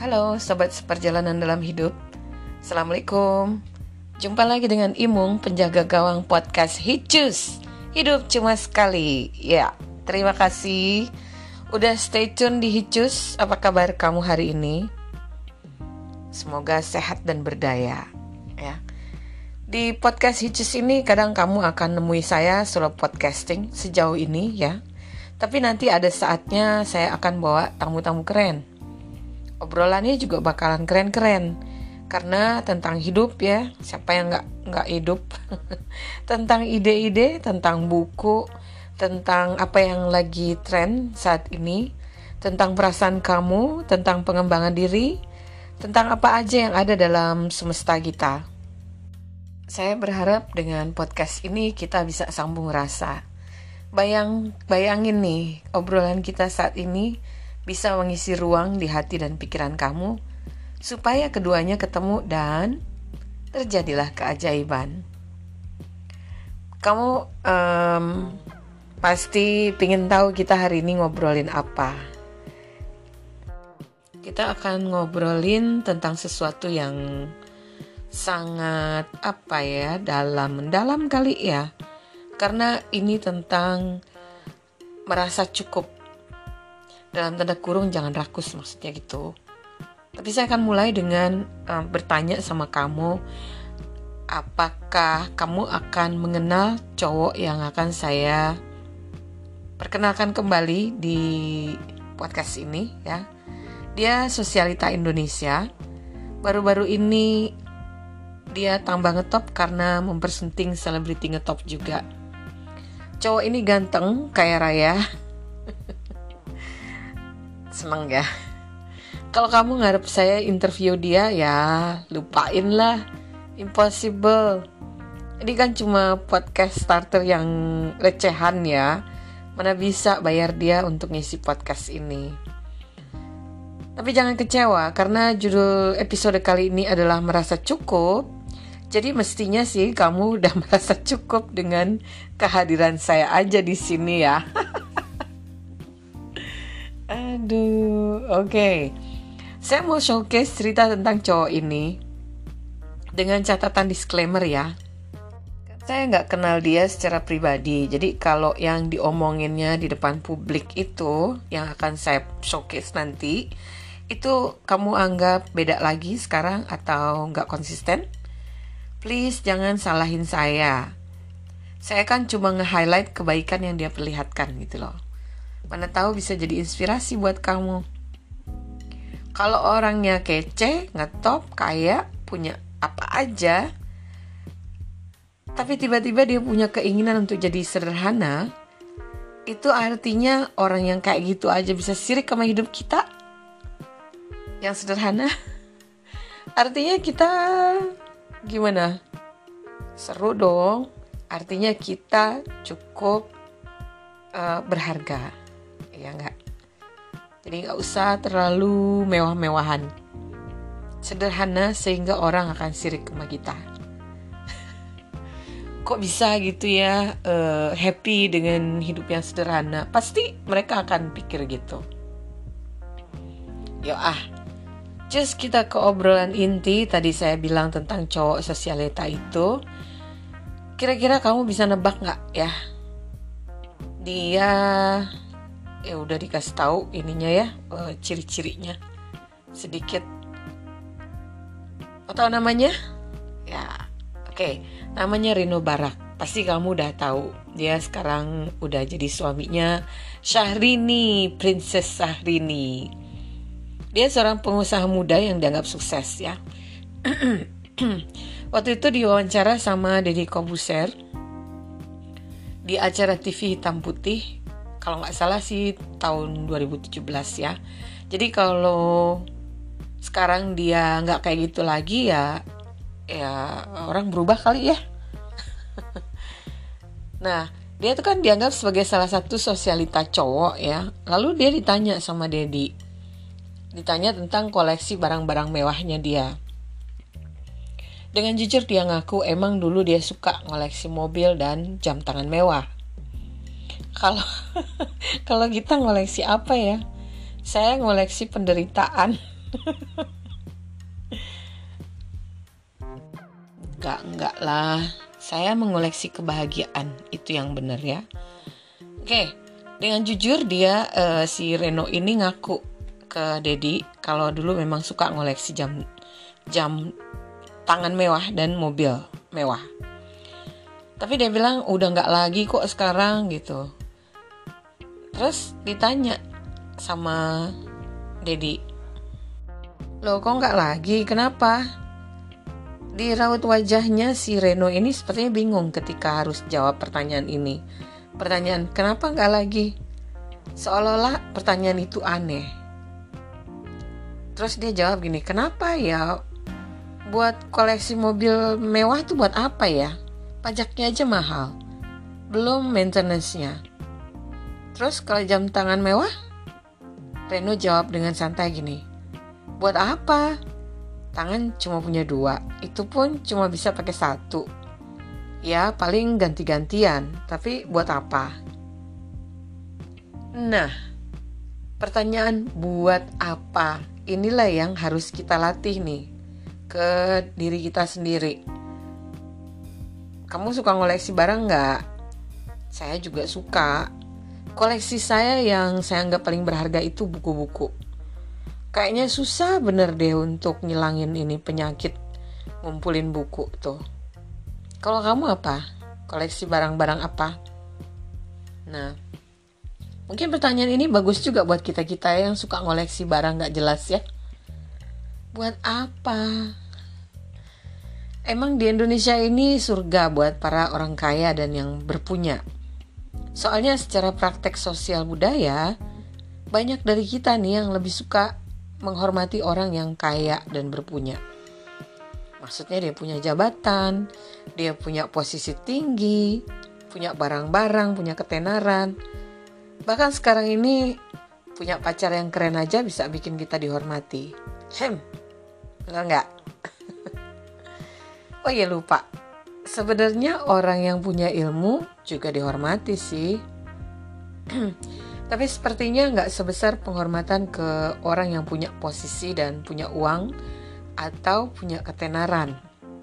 Halo sobat seperjalanan dalam hidup. Assalamualaikum. Jumpa lagi dengan Imung, penjaga gawang podcast Hicus. Hidup cuma sekali. Ya, terima kasih udah stay tune di Hicus. Apa kabar kamu hari ini? Semoga sehat dan berdaya ya. Di podcast Hicus ini kadang kamu akan nemui saya solo podcasting sejauh ini ya. Tapi nanti ada saatnya saya akan bawa tamu-tamu keren. Obrolannya juga bakalan keren-keren karena tentang hidup ya, siapa yang nggak hidup. Tentang ide-ide, tentang buku, tentang apa yang lagi tren saat ini, tentang perasaan kamu, tentang pengembangan diri, tentang apa aja yang ada dalam semesta kita. Saya berharap dengan podcast ini kita bisa sambung rasa. Bayangin nih, obrolan kita saat ini bisa mengisi ruang di hati dan pikiran kamu, supaya keduanya ketemu dan terjadilah keajaiban. Kamu pasti pengen tahu kita hari ini ngobrolin apa. Kita akan ngobrolin tentang sesuatu yang sangat dalam kali ya. Karena ini tentang merasa cukup. Dalam tanda kurung jangan rakus maksudnya gitu. Tapi saya akan mulai dengan bertanya sama kamu, apakah kamu akan mengenal cowok yang akan saya perkenalkan kembali di podcast ini ya. Dia sosialita Indonesia. Baru-baru ini dia tambah ngetop karena mempersunting selebriti ngetop juga. Cowok ini ganteng, kaya raya. Seneng ya. Kalau kamu ngarep saya interview dia, ya lupain lah. Impossible. Ini kan cuma podcast starter yang recehan ya. Mana bisa bayar dia untuk ngisi podcast ini. Tapi jangan kecewa karena judul episode kali ini adalah merasa cukup. Jadi mestinya sih kamu udah merasa cukup dengan kehadiran saya aja di sini ya. Aduh, oke. Saya mau showcase cerita tentang cowok ini dengan catatan disclaimer ya. Saya nggak kenal dia secara pribadi, jadi kalau yang diomonginnya di depan publik itu yang akan saya showcase nanti, itu kamu anggap beda lagi sekarang atau nggak konsisten. Please jangan salahin saya. Saya kan cuma nge-highlight kebaikan yang dia perlihatkan gitu loh. Mana tahu bisa jadi inspirasi buat kamu. Kalau orangnya kece, ngetop, kaya, punya apa aja, tapi tiba-tiba dia punya keinginan untuk jadi sederhana, itu artinya orang yang kayak gitu aja bisa sirik sama hidup kita. Yang sederhana, artinya kita gimana? Seru dong. Artinya kita cukup berharga. Ya enggak. Jadi enggak usah terlalu mewah-mewahan. Sederhana sehingga orang akan sirik sama kita. Kok bisa gitu ya happy dengan hidup yang sederhana? Pasti mereka akan pikir gitu. Just kita ke obrolan inti. Tadi saya bilang tentang cowok sosialita itu. Kira-kira kamu bisa nebak gak ya? Dia udah dikasih tahu ininya ya, ciri-cirinya sedikit. Tahu namanya? Ya, oke. Namanya Rino Barak. Pasti kamu udah tahu. Dia sekarang udah jadi suaminya Syahrini, Princess Syahrini. Dia seorang pengusaha muda yang dianggap sukses ya. Waktu itu diwawancara sama Deddy Corbuzier di acara TV Hitam Putih. Kalau nggak salah sih tahun 2017 ya. Jadi kalau sekarang dia nggak kayak gitu lagi ya orang berubah kali ya. Nah, dia tuh kan dianggap sebagai salah satu sosialita cowok ya. Lalu dia ditanya sama Dedi. Ditanya tentang koleksi barang-barang mewahnya dia. Dengan jujur dia ngaku emang dulu dia suka ngoleksi mobil dan jam tangan mewah. Kalau kita ngoleksi apa ya? Saya ngoleksi penderitaan. Enggak lah. Saya mengoleksi kebahagiaan, itu yang benar ya. Oke, dengan jujur dia si Reno ini ngaku ke Dedi kalau dulu memang suka ngoleksi jam tangan mewah dan mobil mewah. Tapi dia bilang udah nggak lagi kok sekarang gitu. Terus ditanya sama Dedi, loh kok nggak lagi? Kenapa? Di raut wajahnya si Reno ini sepertinya bingung ketika harus jawab pertanyaan ini. Pertanyaan kenapa nggak lagi? Seolah-olah pertanyaan itu aneh. Terus dia jawab gini, kenapa ya? Buat koleksi mobil mewah tuh buat apa ya? Pajaknya aja mahal, belum maintenance-nya. Terus kalau jam tangan mewah? Reno jawab dengan santai gini, buat apa? Tangan cuma punya 2, itu pun cuma bisa pakai 1. Ya paling ganti-gantian, tapi buat apa? Nah, pertanyaan buat apa? Inilah yang harus kita latih nih ke diri kita sendiri. Kamu suka ngoleksi barang nggak? Saya juga suka. Koleksi saya yang saya anggap paling berharga itu buku-buku. Kayaknya susah bener deh untuk ngilangin ini penyakit ngumpulin buku tuh. Kalau kamu apa? Koleksi barang-barang apa? Nah, mungkin pertanyaan ini bagus juga buat kita-kita yang suka ngoleksi barang gak jelas ya. Buat apa? Emang di Indonesia ini surga buat para orang kaya dan yang berpunya. Soalnya secara praktek sosial budaya, banyak dari kita nih yang lebih suka menghormati orang yang kaya dan berpunya. Maksudnya dia punya jabatan, dia punya posisi tinggi, punya barang-barang, punya ketenaran. Bahkan sekarang ini punya pacar yang keren aja bisa bikin kita dihormati. Benar nggak? Oh iya lupa, sebenarnya orang yang punya ilmu juga dihormati sih. Tapi sepertinya nggak sebesar penghormatan ke orang yang punya posisi dan punya uang atau punya ketenaran.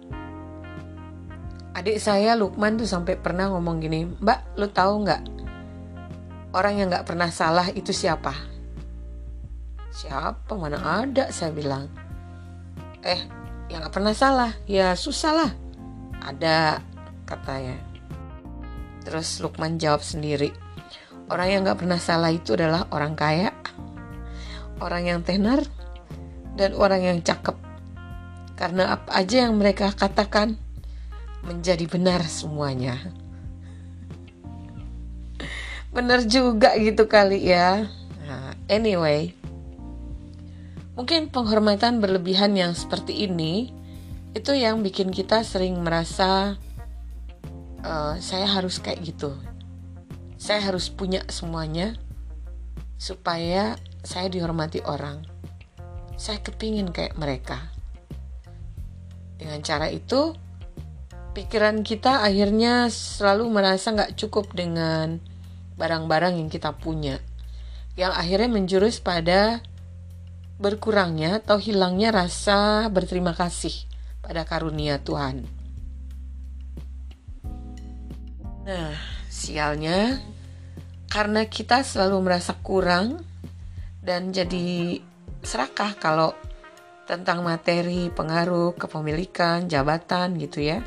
Adik saya Lukman tuh sampai pernah ngomong gini, Mbak, lu tahu nggak orang yang nggak pernah salah itu siapa? Siapa? Mana ada, saya bilang. Yang nggak pernah salah, ya susah lah. Ada, katanya. Terus Lukman jawab sendiri, orang yang gak pernah salah itu adalah orang kaya, orang yang tenar, dan orang yang cakep. Karena apa aja yang mereka katakan menjadi benar semuanya. Benar juga gitu kali ya. Nah, anyway, mungkin penghormatan berlebihan yang seperti ini itu yang bikin kita sering merasa saya harus kayak gitu. Saya harus punya semuanya supaya saya dihormati orang. Saya kepingin kayak mereka. Dengan cara itu, pikiran kita akhirnya selalu merasa gak cukup dengan barang-barang yang kita punya. Yang akhirnya menjurus pada berkurangnya atau hilangnya rasa berterima kasih pada karunia Tuhan. Nah, sialnya karena kita selalu merasa kurang dan jadi serakah kalau tentang materi, pengaruh, kepemilikan, jabatan gitu ya.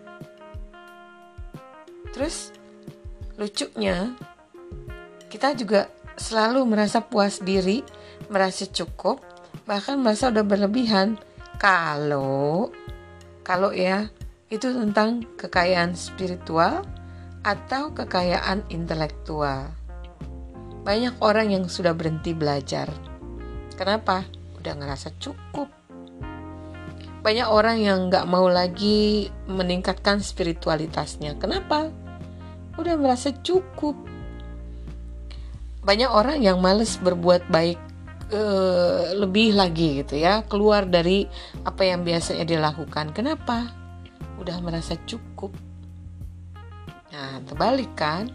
Terus lucunya kita juga selalu merasa puas diri, merasa cukup, bahkan merasa udah berlebihan kalau ya itu tentang kekayaan spiritual atau kekayaan intelektual. Banyak orang yang sudah berhenti belajar. Kenapa? Udah ngerasa cukup. Banyak orang yang gak mau lagi meningkatkan spiritualitasnya. Kenapa? Udah merasa cukup. Banyak orang yang malas berbuat baik lebih lagi gitu ya, keluar dari apa yang biasanya dilakukan. Kenapa? Udah merasa cukup. Nah, terbalik kan?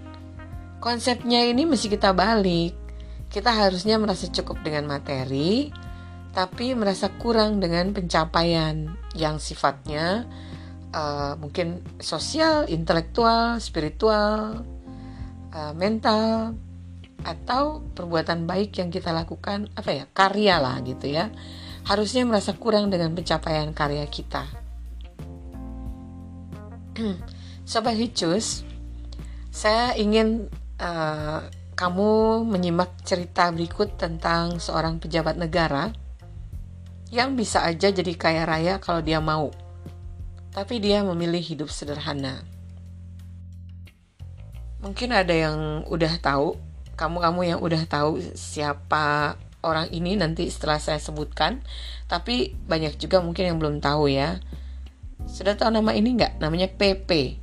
Konsepnya ini mesti kita balik. Kita harusnya merasa cukup dengan materi, tapi merasa kurang dengan pencapaian yang sifatnya mungkin sosial, intelektual, spiritual, mental, atau perbuatan baik yang kita lakukan, karya lah gitu ya. Harusnya merasa kurang dengan pencapaian karya kita. Sobat Hicus, saya ingin kamu menyimak cerita berikut tentang seorang pejabat negara yang bisa aja jadi kaya raya kalau dia mau, tapi dia memilih hidup sederhana. Mungkin ada yang udah tahu, kamu yang udah tahu siapa orang ini nanti setelah saya sebutkan, tapi banyak juga mungkin yang belum tahu ya. Sudah tahu nama ini nggak? Namanya Pepe.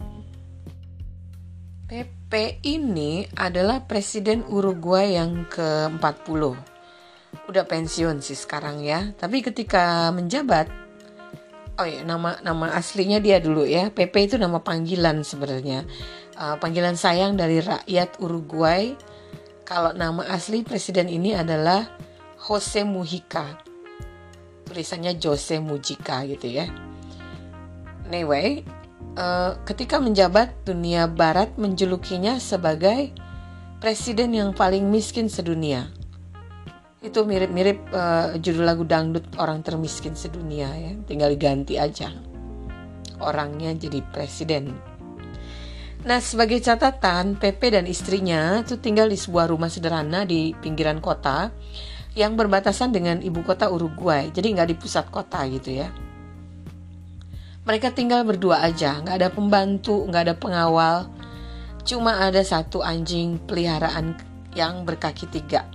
Pepe ini adalah Presiden Uruguay yang ke-40. Udah pensiun sih sekarang ya. Tapi ketika menjabat, nama aslinya dia dulu ya. Pepe itu nama panggilan sebenarnya. Panggilan sayang dari rakyat Uruguay. Kalau nama asli presiden ini adalah Jose Mujica. Tulisannya Jose Mujica gitu ya. Anyway, ketika menjabat, dunia barat menjulukinya sebagai presiden yang paling miskin sedunia. Itu mirip-mirip judul lagu dangdut orang termiskin sedunia ya. Tinggal diganti aja orangnya jadi presiden. Nah, sebagai catatan, Pepe dan istrinya itu tinggal di sebuah rumah sederhana di pinggiran kota yang berbatasan dengan ibu kota Uruguay. Jadi nggak di pusat kota gitu ya. Mereka tinggal berdua aja, nggak ada pembantu, nggak ada pengawal. Cuma ada satu anjing peliharaan yang berkaki 3.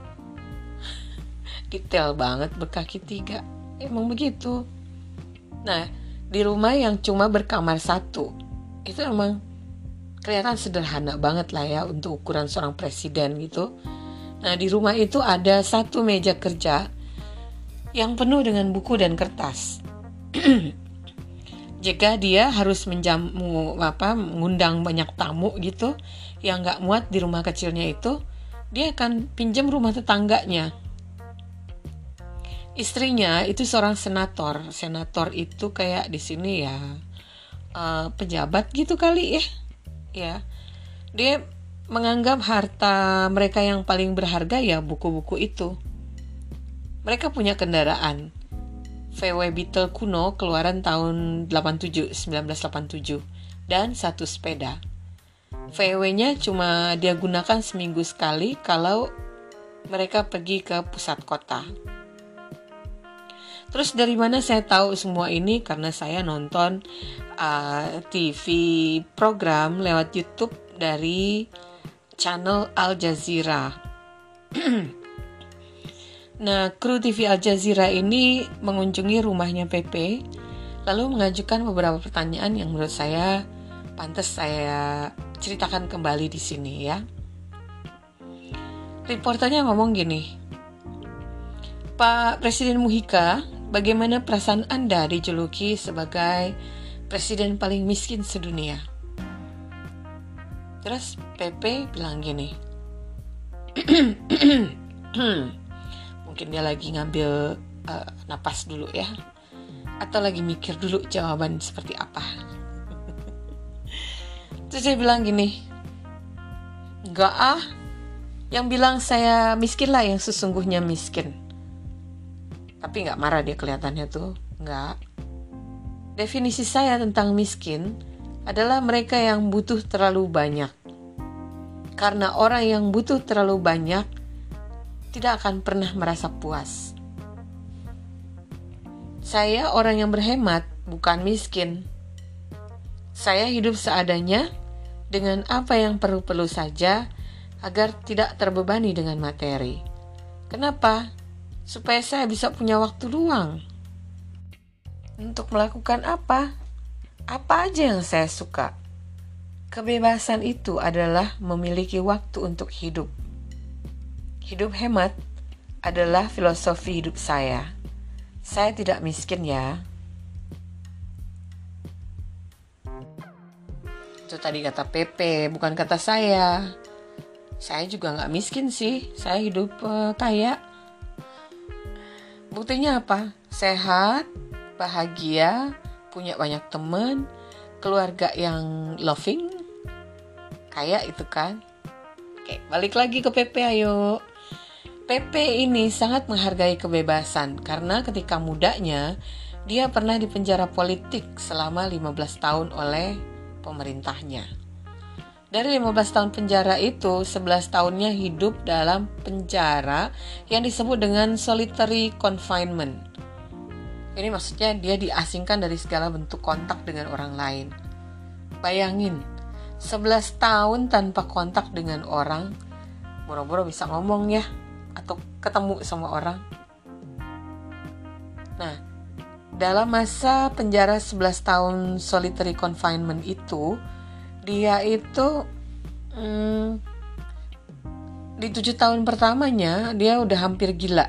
Detail banget, berkaki 3. Emang begitu. Nah, di rumah yang cuma berkamar 1, itu emang kelihatan sederhana banget lah ya untuk ukuran seorang presiden gitu. Nah, di rumah itu ada satu meja kerja yang penuh dengan buku dan kertas. Jika dia harus mengundang banyak tamu gitu yang gak muat di rumah kecilnya itu, dia akan pinjam rumah tetangganya. Istrinya itu seorang senator. Senator itu kayak di sini ya pejabat gitu kali ya. Ya, dia menganggap harta mereka yang paling berharga ya buku-buku itu. Mereka punya kendaraan VW Beetle kuno keluaran tahun 1987 dan satu sepeda. VW-nya cuma dia gunakan seminggu sekali kalau mereka pergi ke pusat kota. Terus dari mana saya tahu semua ini? Karena saya nonton TV program lewat YouTube dari channel Al Jazeera. Nah, kru TV Al Jazeera ini mengunjungi rumahnya Pepe, lalu mengajukan beberapa pertanyaan yang menurut saya pantas saya ceritakan kembali di sini ya. Reporternya ngomong gini, Pak Presiden Mujica, bagaimana perasaan Anda dijuluki sebagai presiden paling miskin sedunia? Terus Pepe bilang gini, mungkin dia lagi ngambil napas dulu ya, atau lagi mikir dulu jawaban seperti apa. Terus dia bilang gini, enggak yang bilang saya miskin lah yang sesungguhnya miskin. Tapi enggak marah dia kelihatannya tuh, enggak. Definisi saya tentang miskin adalah mereka yang butuh terlalu banyak. Karena orang yang butuh terlalu banyak tidak akan pernah merasa puas. Saya orang yang berhemat, bukan miskin. Saya hidup seadanya dengan apa yang perlu-perlu saja agar tidak terbebani dengan materi. Kenapa? Supaya saya bisa punya waktu luang. Untuk melakukan apa? Apa aja yang saya suka. Kebebasan itu adalah memiliki waktu untuk hidup. Hidup hemat adalah filosofi hidup saya. Saya tidak miskin ya. Itu tadi kata Pepe, bukan kata saya. Saya juga gak miskin sih. Saya hidup kaya. Buktinya apa? Sehat, bahagia, punya banyak teman, keluarga yang loving, kayak itu kan. Oke, balik lagi ke PP ayo. PP ini sangat menghargai kebebasan karena ketika mudanya dia pernah dipenjara politik selama 15 tahun oleh pemerintahnya. Dari 15 tahun penjara itu, 11 tahunnya hidup dalam penjara yang disebut dengan solitary confinement. Ini maksudnya dia diasingkan dari segala bentuk kontak dengan orang lain. Bayangin, 11 tahun tanpa kontak dengan orang, boro-boro bisa ngomong ya, atau ketemu sama orang. Nah, dalam masa penjara 11 tahun solitary confinement itu, dia itu di 7 tahun pertamanya dia udah hampir gila.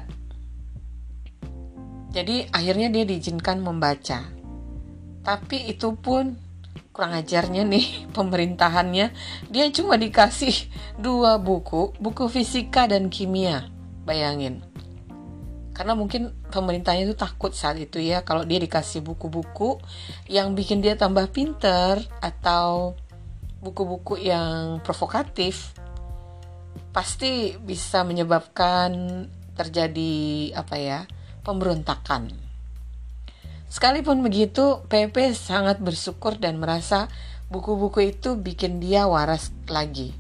Jadi akhirnya dia diizinkan membaca. Tapi itu pun kurang ajarnya nih pemerintahannya. Dia cuma dikasih 2 buku fisika dan kimia. Bayangin. Karena mungkin pemerintahnya itu takut saat itu ya, kalau dia dikasih buku-buku yang bikin dia tambah pinter atau buku-buku yang provokatif, pasti bisa menyebabkan terjadi pemberontakan. Sekalipun begitu, PP sangat bersyukur dan merasa buku-buku itu bikin dia waras lagi.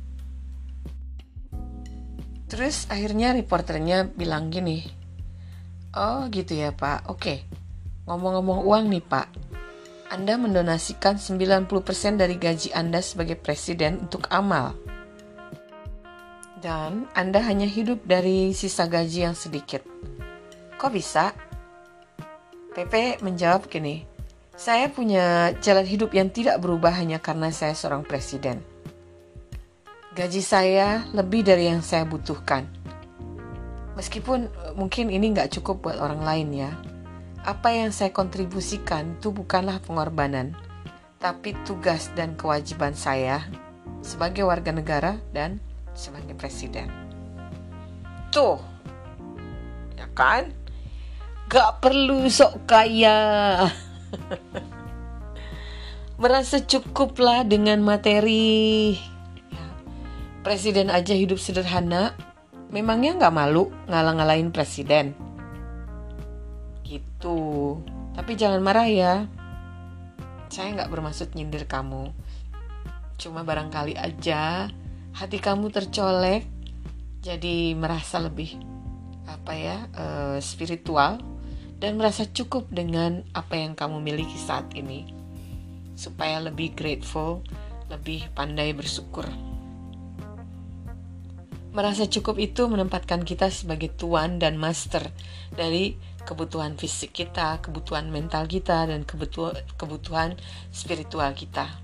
Terus akhirnya reporternya bilang gini, "Oh gitu ya Pak, oke. Ngomong-ngomong uang nih Pak, Anda mendonasikan 90% dari gaji Anda sebagai presiden untuk amal. Dan Anda hanya hidup dari sisa gaji yang sedikit. Kok bisa?" PP menjawab gini, "Saya punya jalan hidup yang tidak berubah hanya karena saya seorang presiden. Gaji saya lebih dari yang saya butuhkan. Meskipun mungkin ini nggak cukup buat orang lain ya. Apa yang saya kontribusikan itu bukanlah pengorbanan, tapi tugas dan kewajiban saya sebagai warga negara dan sebagai presiden." Tuh, ya kan? Gak perlu sok kaya. Merasa cukuplah dengan materi. Presiden aja hidup sederhana, memangnya gak malu ngalah-ngalahin presiden? Gitu. Tapi jangan marah ya. Saya gak bermaksud nyindir kamu. Cuma barangkali aja hati kamu tercolek, jadi merasa lebih spiritual dan merasa cukup dengan apa yang kamu miliki saat ini, supaya lebih grateful, lebih pandai bersyukur. Merasa cukup itu menempatkan kita sebagai tuan dan master dari kebutuhan fisik kita, kebutuhan mental kita, dan kebutuhan spiritual kita.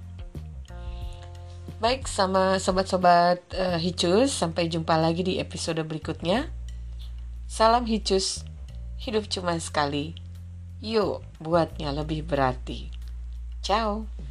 Baik, sama sobat-sobat Hicus, sampai jumpa lagi di episode berikutnya. Salam Hicus, hidup cuma sekali. Yuk, buatnya lebih berarti. Ciao.